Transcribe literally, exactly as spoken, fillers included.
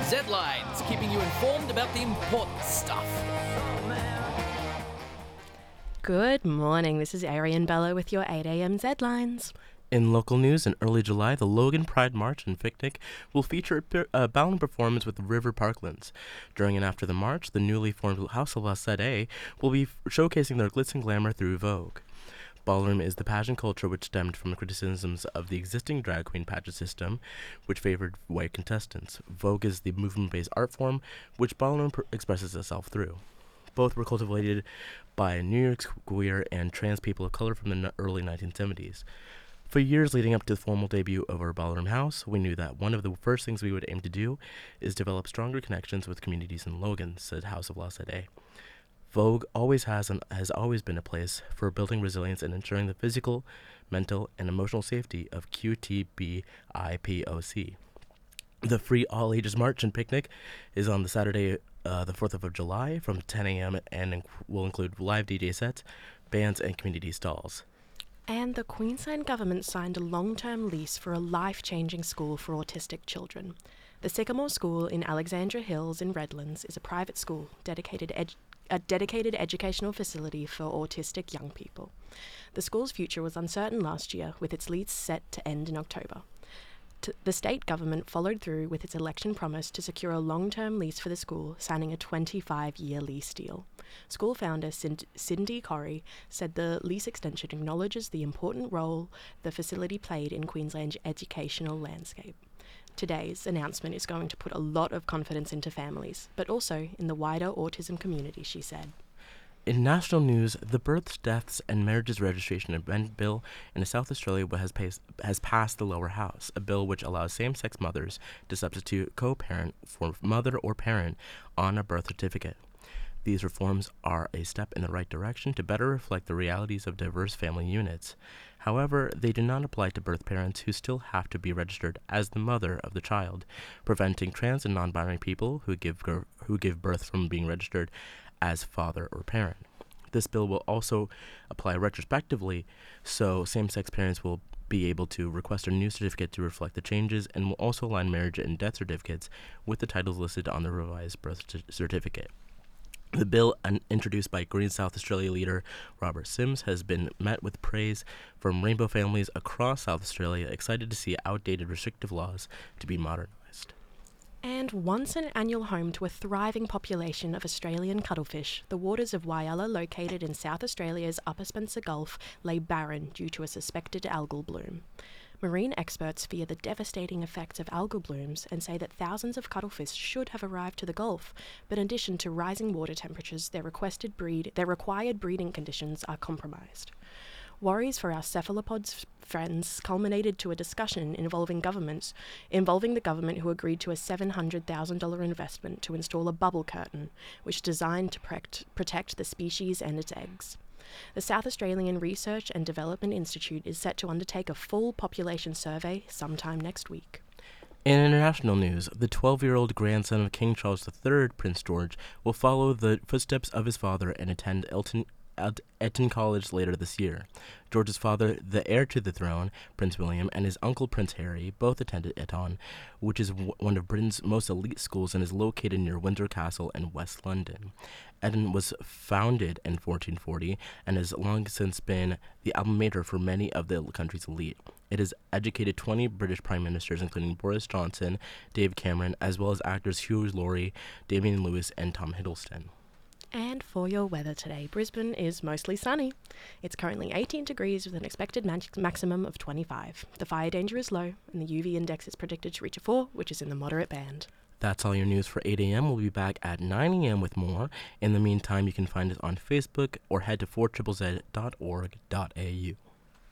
Z-Lines, keeping you informed about the important stuff. Good morning, this is Arian Bella with your eight a.m. Z-Lines. In local news, in early July, the Logan Pride March and Picnic will feature a ballroom performance with River Parklands. During and after the march, the newly formed House of La Sede will be f- showcasing their glitz and glamour through Vogue. Ballroom is the pageant culture which stemmed from the criticisms of the existing drag queen pageant system, which favored white contestants. Vogue is the movement-based art form which ballroom pr- expresses itself through. Both were cultivated by New York's queer and trans people of color from the n- early nineteen seventies. For years leading up to the formal debut of our Ballroom House, we knew that one of the first things we would aim to do is develop stronger connections with communities in Logan, said House of La Sede. Vogue always has and has always been a place for building resilience and ensuring the physical, mental, and emotional safety of Q T B I P O C. The free all-ages march and picnic is on the Saturday, uh, the fourth of July from ten a.m. and inc- will include live D J sets, bands, and community stalls. And the Queensland government signed a long-term lease for a life-changing school for autistic children. The Sycamore School in Alexandra Hills in Redlands is a private school, dedicated ed- a dedicated educational facility for autistic young people. The school's future was uncertain last year, with its lease set to end in October. T- the state government followed through with its election promise to secure a long-term lease for the school, signing a twenty-five-year lease deal. School founder Sind- Cindy Corrie said the lease extension acknowledges the important role the facility played in Queensland's educational landscape. Today's announcement is going to put a lot of confidence into families, but also in the wider autism community, she said. In national news, the Births, Deaths, and Marriages Registration Amendment Bill in South Australia has, pas- has passed the lower house, a bill which allows same-sex mothers to substitute co-parent for mother or parent on a birth certificate. These reforms are a step in the right direction to better reflect the realities of diverse family units. However, they do not apply to birth parents who still have to be registered as the mother of the child, preventing trans and non-binary people who give gr- who give birth from being registered as father or parent. This bill will also apply retrospectively, so same-sex parents will be able to request a new certificate to reflect the changes, and will also align marriage and death certificates with the titles listed on the revised birth c- certificate. The bill, un- introduced by Green South Australia leader Robert Sims, has been met with praise from rainbow families across South Australia, excited to see outdated restrictive laws to be modernized. And once an annual home to a thriving population of Australian cuttlefish, the waters of Whyalla, located in South Australia's Upper Spencer Gulf, lay barren due to a suspected algal bloom. Marine experts fear the devastating effects of algal blooms and say that thousands of cuttlefish should have arrived to the Gulf, but in addition to rising water temperatures, their requested breed, their required breeding conditions are compromised. Worries for our cephalopods friends culminated to a discussion involving governments, involving the government, who agreed to a seven hundred thousand dollars investment to install a bubble curtain, which is designed to protect, protect the species and its eggs. The South Australian Research and Development Institute is set to undertake a full population survey sometime next week. In international news, the twelve-year-old grandson of King Charles the Third, Prince George, will follow the footsteps of his father and attend Elton, at Eton College later this year. George's father, the heir to the throne, Prince William, and his uncle, Prince Harry, both attended Eton, which is w- one of Britain's most elite schools and is located near Windsor Castle in West London. Eton was founded in fourteen forty and has long since been the alma mater for many of the country's elite. It has educated twenty British prime ministers, including Boris Johnson, Dave Cameron, as well as actors Hugh Laurie, Damian Lewis, and Tom Hiddleston. And for your weather today, Brisbane is mostly sunny. It's currently eighteen degrees with an expected max- maximum of twenty-five. The fire danger is low, and the U V index is predicted to reach a four, which is in the moderate band. That's all your news for eight a.m. We'll be back at nine a.m. with more. In the meantime, you can find us on Facebook or head to four z z z dot org dot a u.